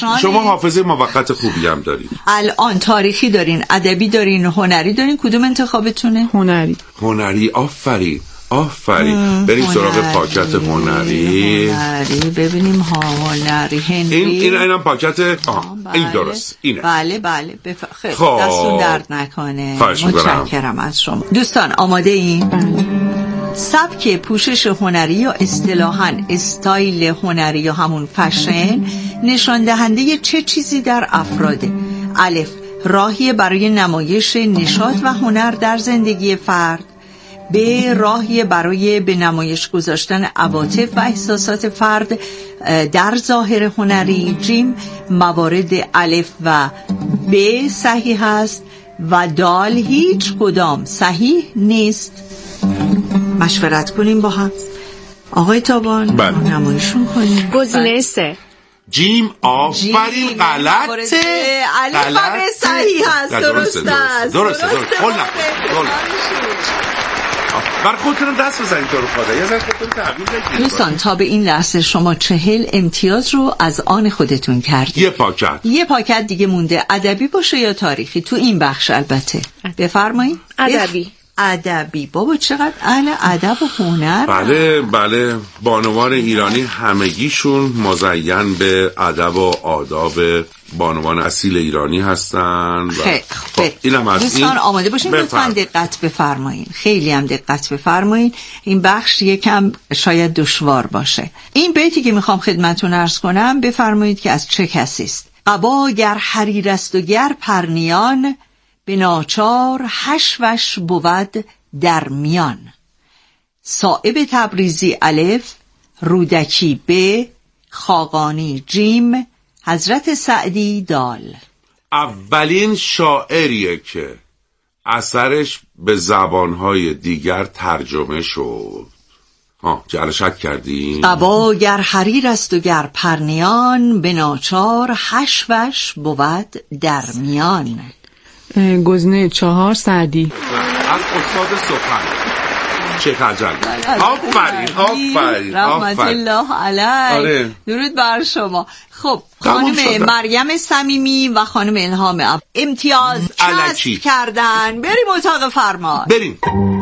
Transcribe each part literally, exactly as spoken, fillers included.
نشان. شما حافظه موقت خوبی هم دارید. الان تاریخی دارین، ادبی دارین، هنری دارین، کدوم انتخابتونه؟ هنری. هنری، آفرین آفرین. بریم سراغ پاکت هنری. هنری ببینیم ها. هنری هنری. این این اینم پاکت. آه بله. این درست اینه. بله بله بف... خیلی خب. دستون درد نکنه. متشکرم از شما. دوستان آماده این؟ بله. سبک پوشش هنری یا اصطلاحاً استایل هنری یا همون فشن نشان دهنده چه چیزی در افراده؟ الف، راهی برای نمایش نشاط و هنر در زندگی فرد. ب، راهی برای به نمایش گذاشتن عواطف و احساسات فرد در ظاهر هنری. جیم، موارد الف و ب صحیح است و دال هیچ کدام صحیح نیست. مشورت کنیم با هم. آقای تابان بله. نمایشون کنیم. گزینه سه. جیم، آفرین. غلطه. علی فقه صحیح است. درست است. درسته درسته. بر خودتون دست بزنید تو رو خدا. یه ذره خودتون تحویل بدید. دوستان تا به این لحظه شما چهل امتیاز رو از آن خودتون کردید. یه پاکت. یه پاکت دیگه مونده. ادبی باشه یا تاریخی؟ تو این بخش البته. بفرمایید. ادبی. ادبی. بابا چقدر اهل ادب و هنر. بله بله. بانوان ایرانی همگیشون مزین به ادب و آداب بانوان اصیل ایرانی هستن. خیلی خب اینم از دوستان این. آماده باشین لطفاً دقت بفرمایید. خیلی هم دقت بفرمایید. این بخش یکم شاید دشوار باشه. این بیتی که میخوام خدمتتون عرض کنم بفرمایید که از چه کسی است. قبا گر حریر است و گر پرنیان، به ناچار حشوش بود در میان. صائب تبریزی الف، رودکی ب، خاقانی جیم، حضرت سعدی دال. اولین شاعریه که اثرش به زبانهای دیگر ترجمه شد. ها جر شک کردیم. قبا گر حریر است و گر پرنیان، به ناچار حشوش بود در میان. گزینه چهار سعدی. از استاد سخن شیخ اجل. آفرین آفرین رحمت الله علیه. آره. درود بر شما. خب خانم مریم صمیمی و خانم الهام اب امتیاز کسب کردن. بریم اتاق فرمان. بریم.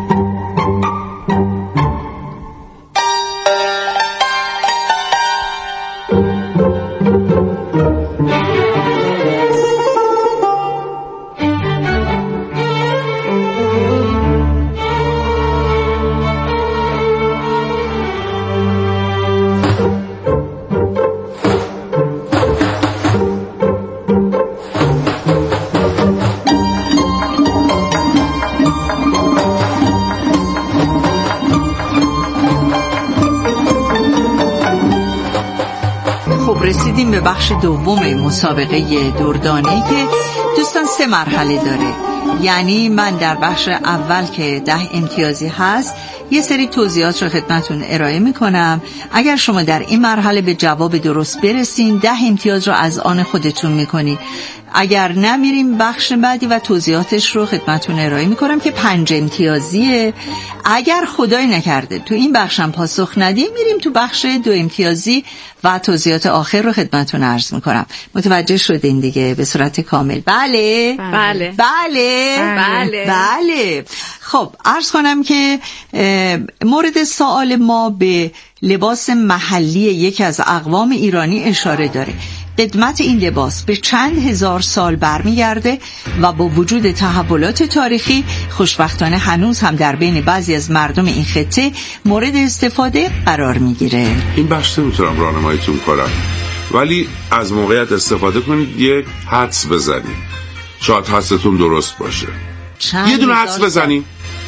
رسیدیم به بخش دوم مسابقه دردانه‌ای که دوستان سه مرحله داره. یعنی من در بخش اول که ده امتیازی هست یه سری توضیحات رو خدمتون ارائه میکنم. اگر شما در این مرحله به جواب درست برسین ده امتیاز رو از آن خودتون میکنید. اگر نمیریم بخش بعدی و توضیحاتش رو خدمتون ارائه میکنم که پنج امتیازیه. اگر خدای نکرده تو این بخشم پاسخ ندیم میریم تو بخش دو امتیازی و توضیحات آخر رو خدمتون عرض میکنم. متوجه شدین دیگه به صورت کامل؟ بله بله بله بله بله. خب عرض کنم که مورد سوال ما به لباس محلی یکی از اقوام ایرانی اشاره داره. قدمت این لباس به چند هزار سال برمیگرده و با وجود تحولات تاریخی خوشبختانه هنوز هم در بین بعضی از مردم این خطه مورد استفاده قرار میگیره. این بخش نمیتونم راهنماییتون کنم، ولی از موقعیت استفاده کنید یک حدس بزنید، شاید حدستون درست باشه. یه دونه حدس بزنید.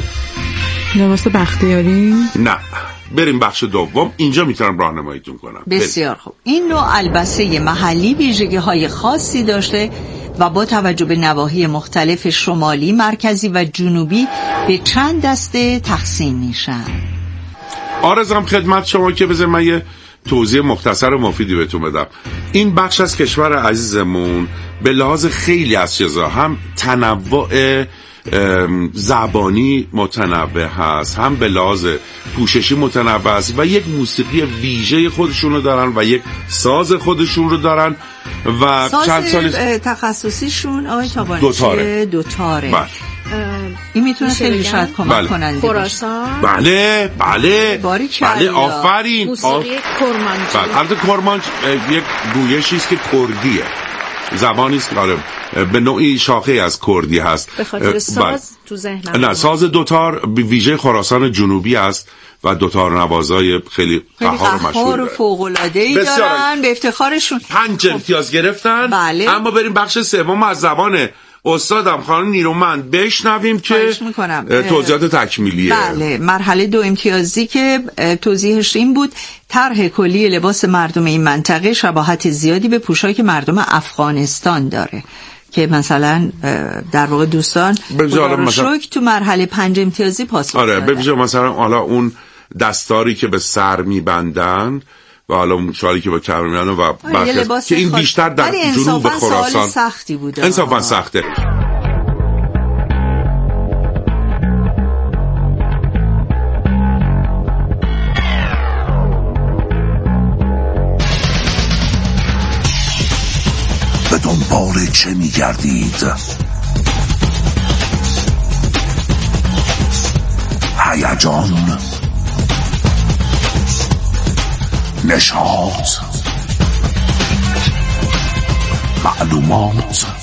لباس بختیاری؟ نه، بریم بخش دوم، اینجا میتونم راهنماییتون کنم. بسیار خوب. این نوع البسه محلی ویژگی‌های خاصی داشته و با توجه به نواحی مختلف شمالی، مرکزی و جنوبی به چند دسته تقسیم میشن. آرزم خدمت شما که بذار من یه توضیح مختصر و مفیدی بهتون بدم. این بخش از کشور عزیزمون به لحاظ خیلی از چیزا هم تنوع زبانی متنوع هست، هم به لحاظ پوششی متنوع است و یک موسیقی ویژه خودشون رو دارن و یک ساز خودشون رو دارن و ساز چند سال تخصصیشون آقای تابانی دوتاره دوتاره بله. این میتونه خیلی شاید کمک بله. کننده خراسان بله بله بله آفرین موسیقی کرمانچی. بله البته کرمانچ یک گویشی است که کردیه، زبانی است که به نوعی شاخه از کردی هست. به خاطر ساز تو ذهنم نه ساز دوتار ویژه خراسان جنوبی است و دوتار نوازای خیلی قهار و مشهور و فوق‌العاده‌ای دارن، به افتخارشون. پنج امتیاز گرفتن. بله. اما بریم بخش سوم از زبان استادم خانم نیرومند بشنویم که توضیحات تکمیلیه. بله مرحله دو امتیازی که توضیحش این بود: طرح کلی لباس مردم این منطقه شباهت زیادی به پوشاک مردم افغانستان داره که مثلا در واقع دوستان مثلا تو مرحله پنج امتیازی پاسخ آره دادن. ببینید مثلا حالا اون دستاری که به سر میبندن و حالا اون شالی که با کمر میبندن و برخلاف که این بیشتر در جنوب خراسان سختی بوده. انصافا سخته. به دنبال چه میگردید؟ هیجان، نشاط، معلومات،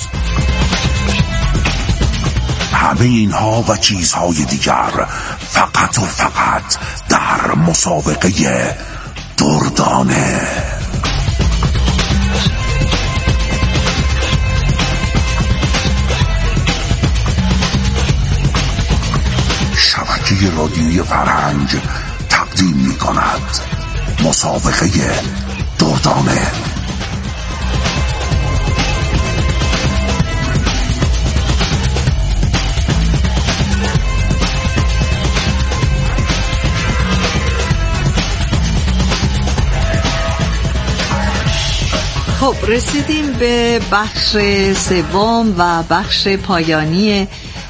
همه اینها و چیزهای دیگر فقط و فقط در مسابقه دردانه. شبکه رادیویی فرهنگ تقدیم می کند مسابقه دردانه. خب رسیدیم به بخش سوم و بخش پایانی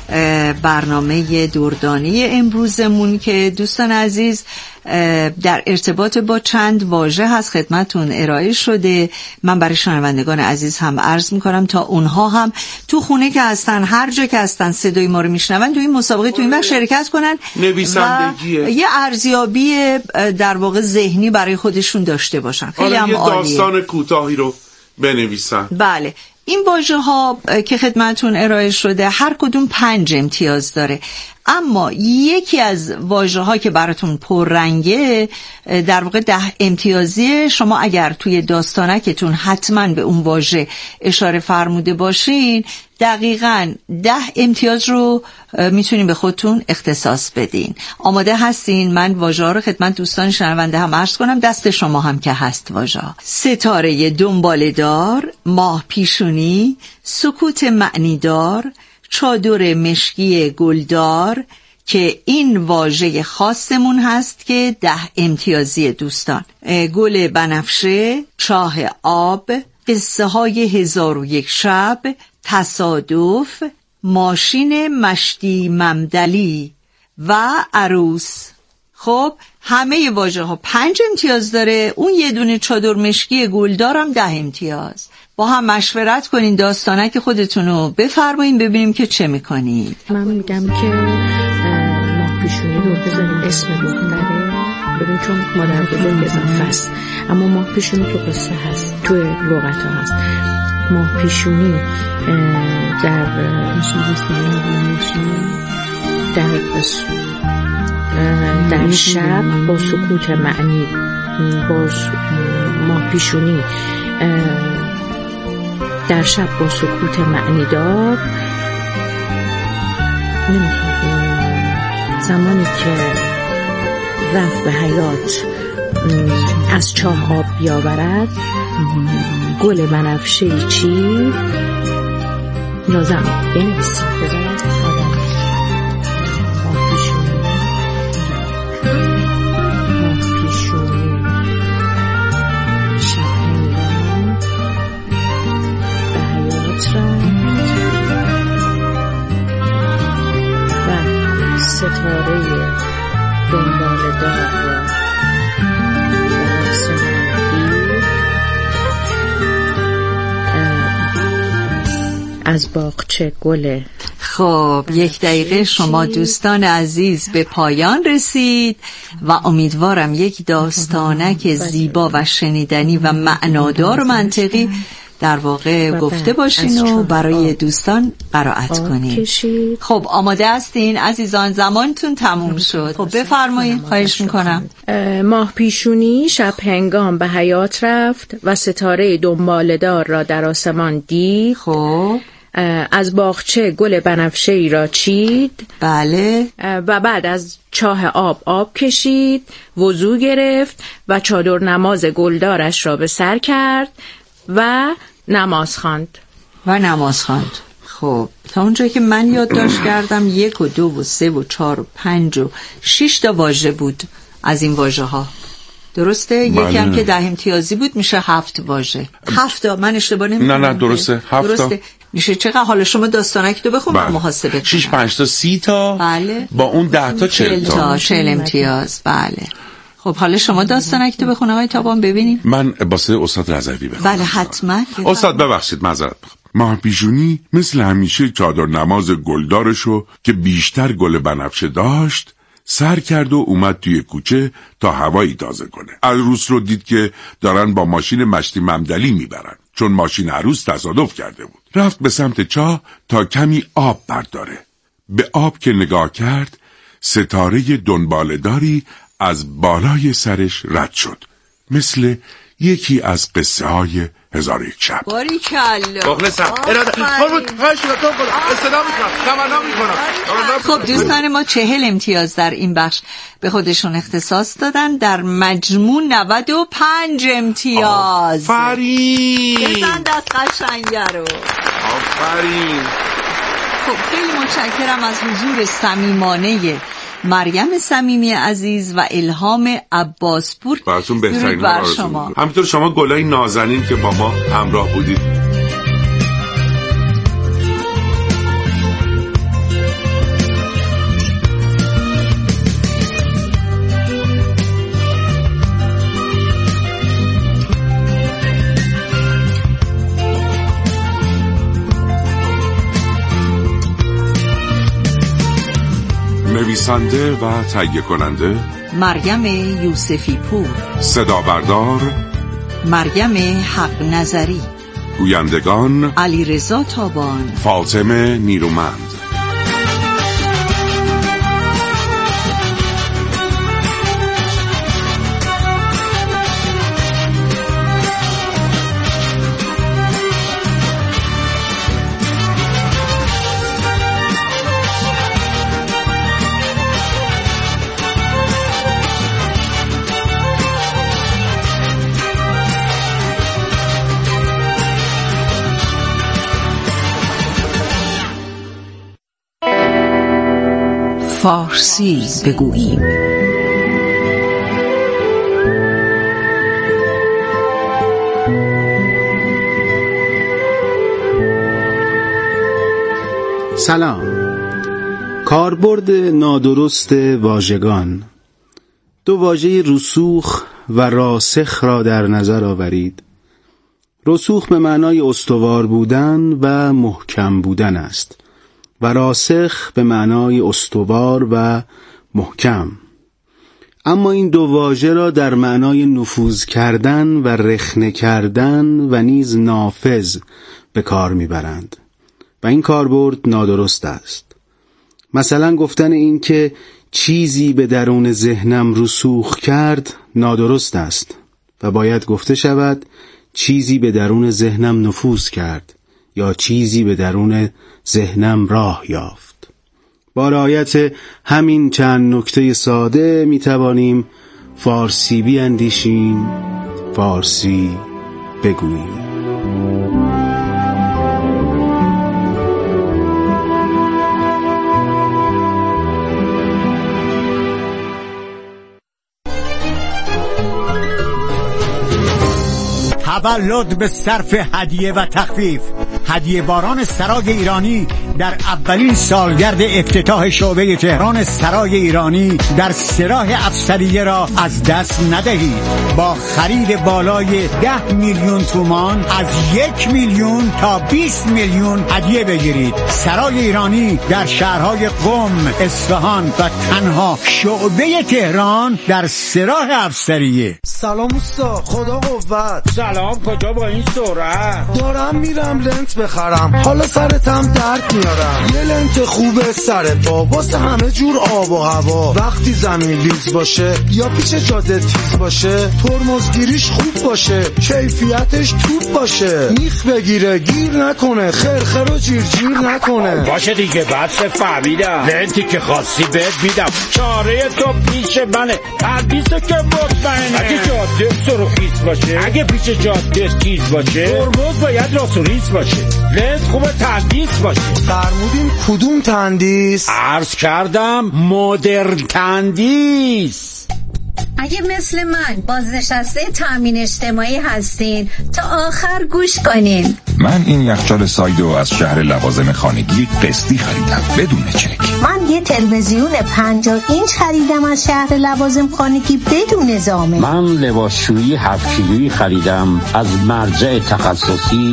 برنامه دردانه امروزمون که دوستان عزیز در ارتباط با چند واژه هست خدمتون ارائه شده. من برای شنوندگان عزیز هم عرض میکنم تا اونها هم تو خونه که هستن، هر جا که هستن، صدای ما رو میشنون، تو این مسابقه تو این بخش شرکت کنن نویسندگیه و یه ارزیابی در واقع ذهنی برای خودشون داشته باشن. خیلی هم عالیه. یه داستان کوتاهی رو بنویسن. بله این واژه ها که خدمتون ارائه شده هر کدوم پنج امتیاز داره، اما یکی از واژه ها که براتون پررنگه در واقع ده امتیازیه. شما اگر توی داستانکتون حتما به اون واژه اشاره فرموده باشین دقیقاً ده امتیاز رو میتونین به خودتون اختصاص بدین. آماده هستین؟ من واژه ها رو خدمت دوستان شنونده هم عرض کنم، دست شما هم که هست واژه: ستاره دنباله‌دار، ماه پیشونی، سکوت معنیدار، چادر مشکی گلدار که این واژه خاصمون هست که ده امتیازی دوستان. گل بنفشه، چاه آب، قصه های هزار و یک شب، تصادف، ماشین مشتی ممدلی و عروس. خب همه واژه ها پنج امتیاز داره، اون یه دونه چادر مشکی گلدار هم ده امتیاز. با هم مشورت کنین داستانک خودتونو بفرمایین ببینیم که چه میکنید. من میگم که ماه پیشونی رو بذاریم اسم دختره، ببین چون مادر بزرگ اضافه است اما ماه پیشونی تو قصه هست، تو لغت ها هست. ماه پیشونی در در در شب با سکوت معنی، با ماه پیشونی در شب با سکوت معنی دار، زمانی که رفت به حیات از چاه آب بیاورد، گل بنفشه چی لازم بنویسید بذارد آدم ماه پیشونی ماه پیشونی شب هنگام به حیات رفت ستاره دنبال دار را در آسمان دید، از باغچه گل. خب یک دقیقه شما دوستان عزیز به پایان رسید و امیدوارم یک داستانک زیبا و شنیدنی و معنادار و منطقی در واقع گفته باشین و برای دوستان قرائت کنین. خب آماده هستین عزیزان؟ زمانتون تموم شد. خب بفرمایید، خواهش میکنم. ماه پیشونی شب هنگام به حیات رفت و ستاره دنباله‌دار را در آسمان دید. خب از باغچه گل بنفشه‌ای را چید. بله. و بعد از چاه آب آب کشید، وضو گرفت و چادر نماز گلدارش را به سر کرد و نماز خواند. و نماز خواند. خب تا اونجایی که من یادداشت کردم یک و دو و سه و چهار و پنج و شش تا واژه بود از این واژه ها. درسته؟ یکی هم که ده امتیازی بود میشه هفت واژه. هفت تا من اشتباه نمی‌کنم؟ نه نه درسته، هفت تا. میشه چقدر؟ حالا شما داستانک تو بخون من محاسبه کنم. شش پنج تا سی تا. بله. با اون ده تا چهل تا. چهل امتیاز. بله. خب حالا شما داستانک تو بخون آقای تابان ببینیم. من باسه استاد رضوی بخونم. بله حتما. استاد ببخشید معذرت میخوام. ماه پیشونی مثل همیشه چادر نماز گلدارشو که بیشتر گل بنفشه داشت سر کرد و اومد توی کوچه تا هوایی تازه کنه. عروس رو دید که دارن با ماشین مشتی ممدلی میبرن، چون ماشین عروس تصادف کرده بود. رفت به سمت چاه تا کمی آب برداره. به آب که نگاه کرد ستاره دنباله‌داری از بالای سرش رد شد، مثل یکی از قصه های هزار یک شب. باریکلا. مخلصم. اراده. قربون. خواهش می‌کنم. استدا می‌کنم. تمنا می‌کنم. خب دوستان ما چهل امتیاز در این بخش به خودشون اختصاص دادن، در مجموع نود و پنج امتیاز. آفرین. بزن دست قشنگه رو. آفرین. خب خیلی متشکرم از حضور صمیمانه مریم صمیمی عزیز و الهام عباسپور. براتون بهترین بر شما. همینطور شما گلای نازنین که با ما همراه بودید. نویسنده و تهیه کننده مریم یوسفی پور، صدا بردار مریم حق نظری، گویندگان علیرضا تابان، فاطمه نیرومند. فارسی بگوییم. سلام. کاربرد نادرست واژگان. دو واژه رسوخ و راسخ را در نظر آورید. رسوخ به معنای استوار بودن و محکم بودن است و راسخ به معنای استوار و محکم. اما این دو واژه را در معنای نفوذ کردن و رخنه کردن و نیز نافذ به کار میبرند و این کاربرد نادرست است. مثلا گفتن این که چیزی به درون ذهنم رسوخ کرد نادرست است و باید گفته شود چیزی به درون ذهنم نفوذ کرد یا چیزی به درون ذهنم راه یافت. با رعایت همین چند نکته ساده می توانیم فارسی بیاندیشیم، فارسی بگوییم. تولد به صرف هدیه و تخفیف. هدیه باران سرای ایرانی در اولین سالگرد افتتاح شعبه تهران سرای ایرانی در سراح افسریه را از دست ندهید. با خرید بالای ده میلیون تومان از یک میلیون تا بیست میلیون هدیه بگیرید. سرای ایرانی در شهرهای قم، اصفهان و تنها شعبه تهران در سراح افسریه. سلام اوستا، خدا قوت. سلام، کجا با این سرعت؟ دارم میرم لنت بخرم، حالا سرتم درد میارم. یه لنت خوبه سر پا واسه همه جور آب و هوا. وقتی زمین ریز باشه یا پیش جاده تیز باشه، ترمزگیریش خوب باشه، کیفیتش توپ باشه، میخ بگیره گیر نکنه، خرخر و جیر جیر نکنه. باشه دیگه، بس فهمیدم. لنتی که خاصی بهت میدم، چاره تو پیش منه، تردیسه که مطمئنه. اگه جاده سرخیز باشه، اگه پیش جاده تیز باشه، ترمز باید راست و ریز باشه، لنت خوبه تندیس باشه. فرمودین کدوم تندیس؟ عرض کردم مدرن تندیس. اگه مثل من بازنشسته تامین اجتماعی هستین تا آخر گوش کنین. من این یخچال سایدو از شهر لوازم خانگی قسطی خریدم بدون چک. من یه تلویزیون پنجاه اینچ خریدم از شهر لوازم خانگی بدون زامن. من لباسشویی هفت کیلویی خریدم از مرجع تخصصی.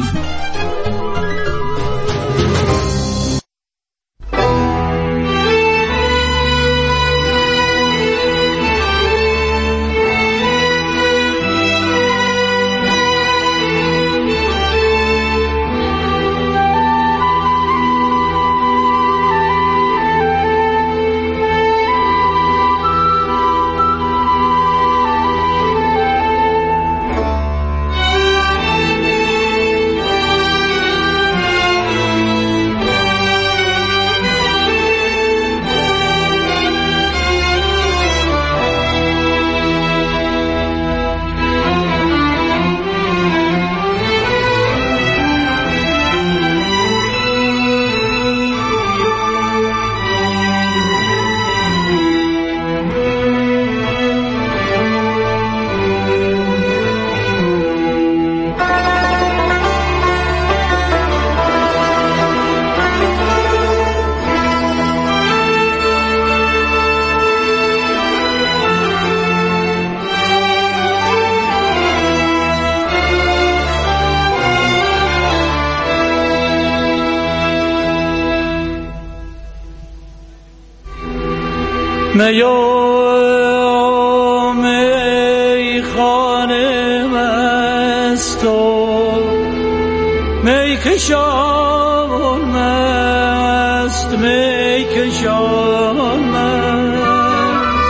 میام ای خانه مست و می کشان مست می کشان مست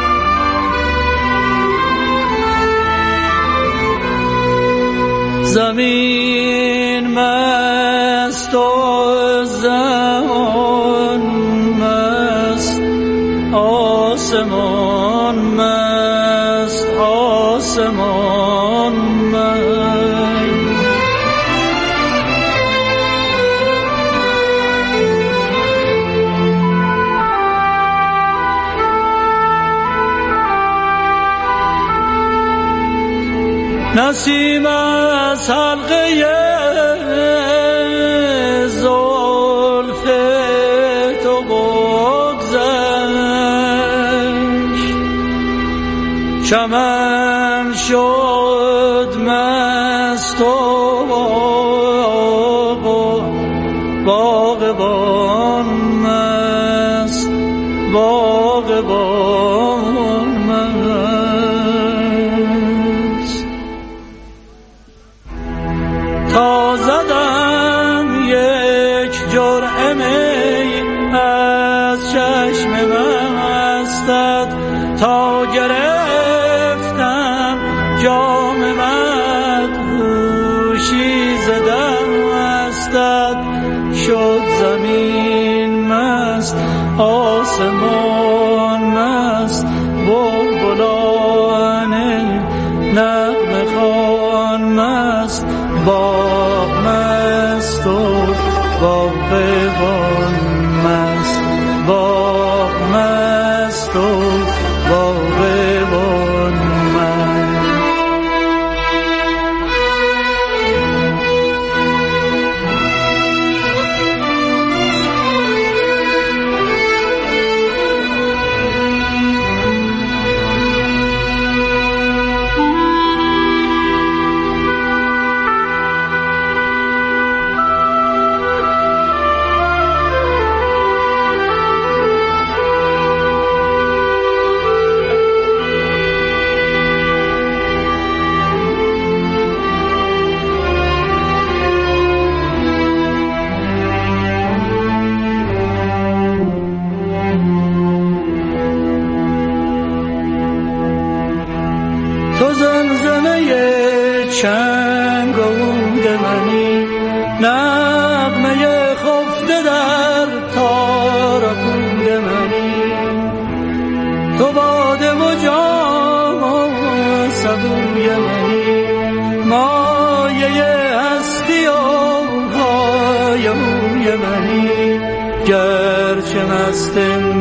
زمین مست و زمان مست آسمان مست آسمان مست نسیم از حلقه زلف تو بگذشت چمن شد مست و باغبان مست باغبان مست تا زدم یک جرعه می از چشم مستت تا گرفتم جام مدهوشی ز دستت شد زمین مست آسمان مست بلبلان نغمه خوان مست باغ مست و باغبان مست باغ مست و باغبان مست نغمه خفته در تار و پود منی، تو باده و جام و سبوی منی، مایه هستی و هایوی منی، گرچه مست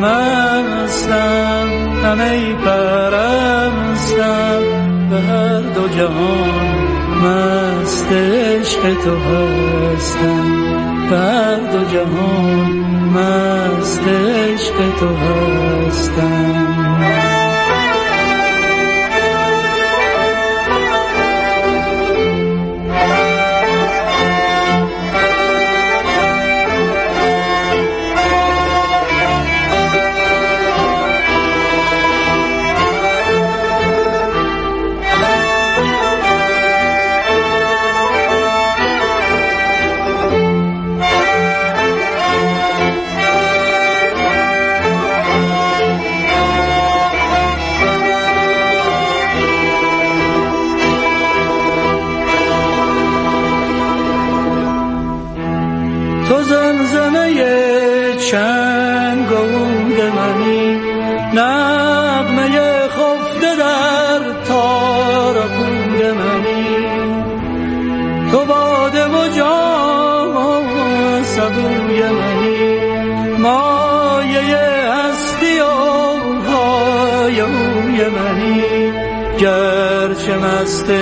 مستم همه پرستم، به هر دو جهان مست عشق تو هستم، به هر دو جهان مست عشق تو هستم. تو زمزمه چنگ و عود منی، نغمه خفته در تار و پود منی، تو باده و جام و سبوی منی، مایه هستی و هایوی منی، گرچه مست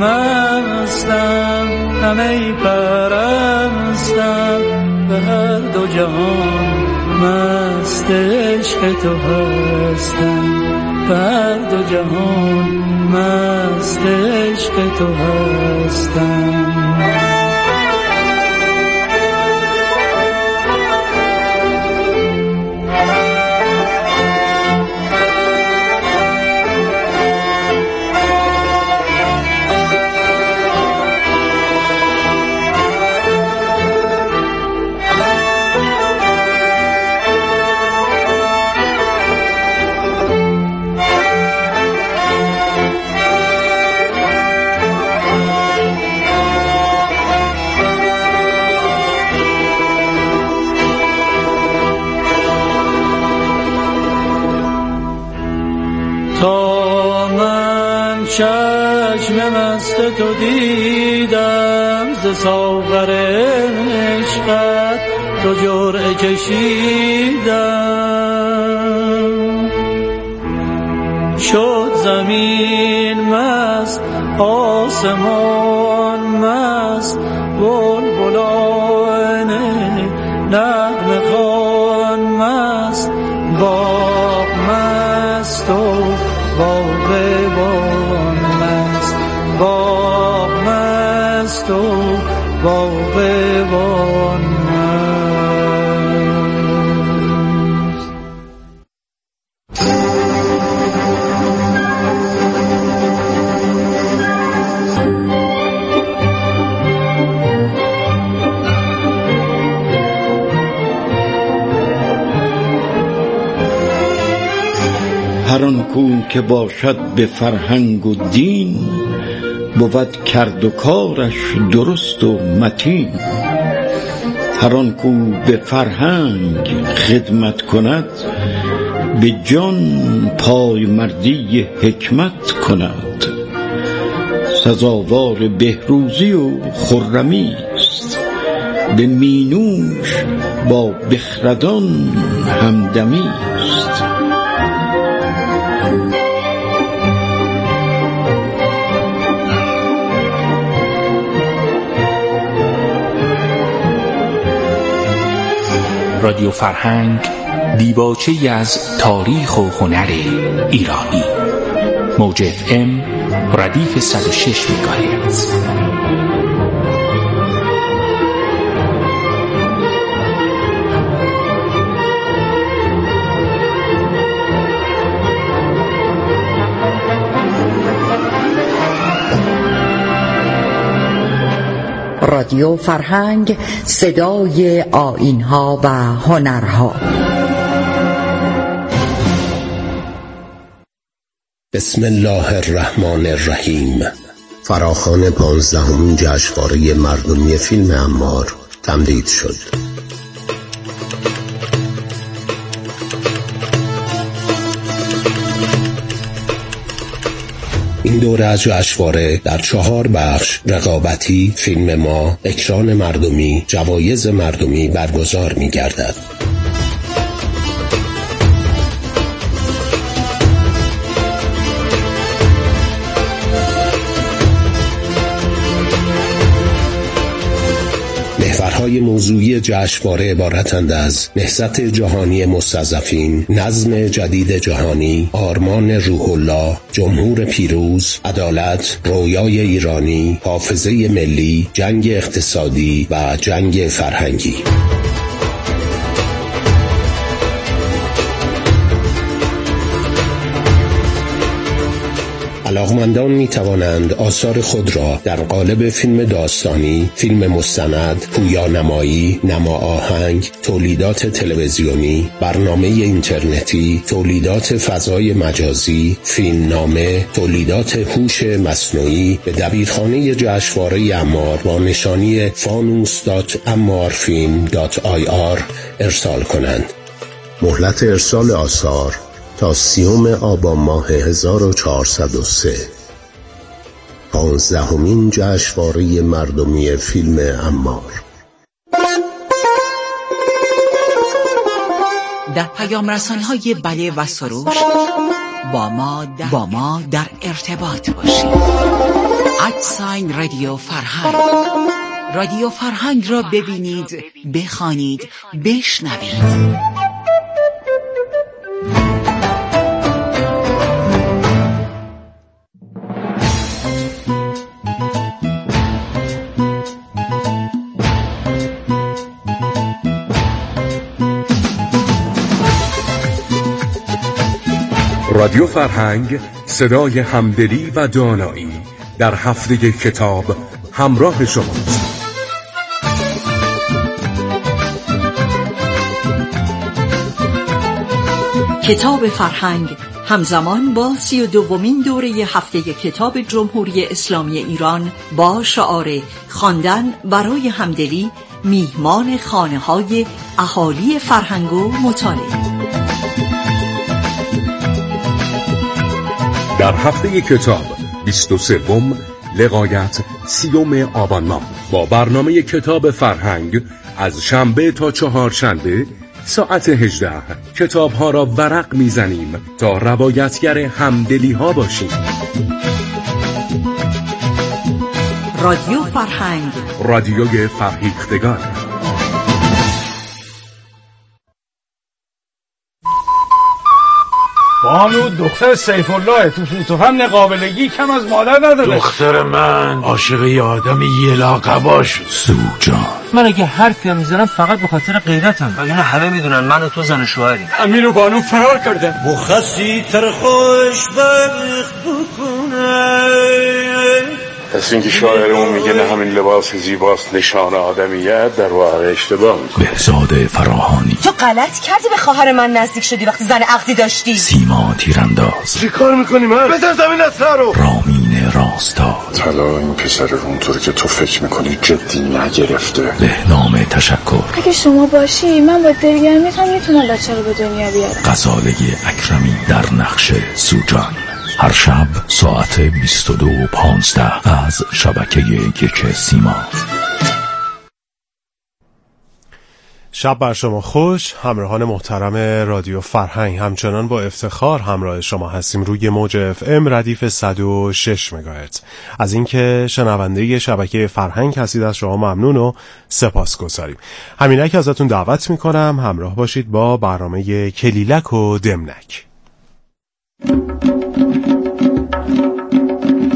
مستم همه پرستم، به هر دو جهان مست عشق تو هستم، به هر دو جهان مست عشق تو هستم. تا من چشم مست تو دیدم، ز ساغر عشقت تو جرعه کشیدم، شد زمین مست آسمان مست، بلبلان نغمه خوان مست، باغ مست و باغبان مست، باغ مست و باغبان مست. هر آن کو که باشد به فرهنگ و دین، بود کرد و کارش درست و متین. هر آن کو به فرهنگ خدمت کند، به جان پای مردی حکمت کند. سزاوار بهروزی و خرمی است، به مینوش با بخردان همدمی است. رادیو فرهنگ، دیباچه‌ای از تاریخ و هنر ایرانی. موج اف ام ردیف صد و شش مگاهرتز. رادیو فرهنگ، صدای آیین‌ها و هنرها. بسم الله الرحمن الرحیم. فراخوان پانزدهمین جشنواره مردمی فیلم عمار تمدید شد. این دوره از جشنواره در چهار بخش رقابتی، فیلم ما، اکران مردمی، جوایز مردمی برگزار می‌گردد. محورهای موضوعی جشنواره عبارتند از نهضت جهانی مستضعفین، نظم جدید جهانی، آرمان روح الله، جمهور پیروز، عدالت، رویای ایرانی، حافظه ملی، جنگ اقتصادی و جنگ فرهنگی. علاقمندان می توانند آثار خود را در قالب فیلم داستانی، فیلم مستند، پویانمایی، نما آهنگ، تولیدات تلویزیونی، برنامه اینترنتی، تولیدات فضای مجازی، فیلمنامه، تولیدات هوش مصنوعی به دبیرخانه جشنواره عمار با نشانی فانوس دات عمارفیلم دات آی آر ارسال کنند. مهلت ارسال آثار تا سیوم آبان ماه هزار و چهارصد و سه. پانزدهمین جشنواره مردمی فیلم عمار. در پیام رسانه‌های بله و سروش با ما در, با ما در ارتباط باشید. ادساین رادیو فرهنگ. رادیو فرهنگ را ببینید، بخوانید، بشنوید. رادیو فرهنگ، صدای همدلی و دانایی در هفته کتاب همراه شماست. کتاب فرهنگ همزمان با سی و دومین دوره هفته کتاب جمهوری اسلامی ایران با شعار خواندن برای همدلی میهمان خانه‌های اهالی فرهنگ و مطالعه. در هفته کتاب بیست و سوم لقایت سیوم آبان ماه با برنامه کتاب فرهنگ از شنبه تا چهارشنبه ساعت هجده کتاب ها را ورق میزنیم تا روایتگر همدلی ها باشیم. رادیو فرهنگ، رادیوی فرهیختگان. بانو دختر سیف الله تو تو هم نقابلگی کم از مادر نداره. دختر من عاشق یه آدم یه لاقبا شد. سوجان. من اگه حرفی هم میزنم فقط به خاطر غیرتم. وگرنه همه میدونن من و تو زن و شوهریم. امیر و بانو فرار کردن. مخصی تر خوش بخت بکنه. پس اینکه شاعرمون میگه نه همین لباس زیباست نشان آدمیت، در واقع اشتباه میکنه. بهزاد فراهانی. تو غلط کردی به خواهر من نزدیک شدی وقتی زن عقدی داشتی. سیما تیرانداز. چی کار میکنی من؟ بزن زمین اصلا رو. رامین راستا. طلا این پسر رو اونطور که تو فکر میکنی جدی نگرفته. بهنام تشکر. اگه شما باشی من با دلگرمی هم میتونم بچه رو به دنیا بیارم. غزاله اکرمی در نقش سوجان. هر شب ساعت بیست و دو و پانزده از شبکه یک سیما. شب بر شما خوش. همراهان محترم رادیو فرهنگ، همچنان با افتخار همراه شما هستیم روی موج اف ام ردیف صد و شش مگاهرتز. از اینکه شنونده شبکه فرهنگ هستید از شما ممنون و سپاسگزاریم. همینک ازتون دعوت میکنم همراه باشید با برنامه کلیلک و دمنک.